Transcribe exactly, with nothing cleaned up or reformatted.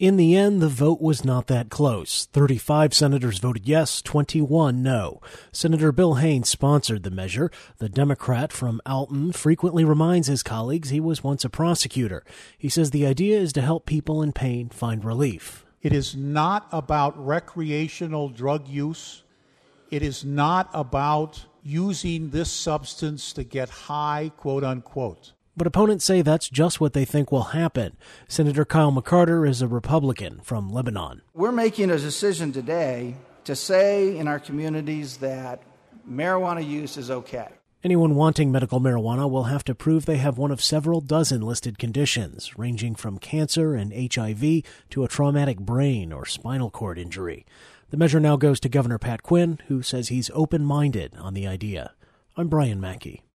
In the end, the vote was not that close. thirty-five senators voted yes, twenty-one no. Senator Bill Haynes sponsored the measure. The Democrat from Alton frequently reminds his colleagues he was once a prosecutor. He says the idea is to help people in pain find relief. It is not about recreational drug use. It is not about using this substance to get high, quote unquote. But opponents say that's just what they think will happen. Senator Kyle McCarter is a Republican from Lebanon. We're making a decision today to say in our communities that marijuana use is okay. Anyone wanting medical marijuana will have to prove they have one of several dozen listed conditions, ranging from cancer and H I V to a traumatic brain or spinal cord injury. The measure now goes to Governor Pat Quinn, who says he's open-minded on the idea. I'm Brian Mackey.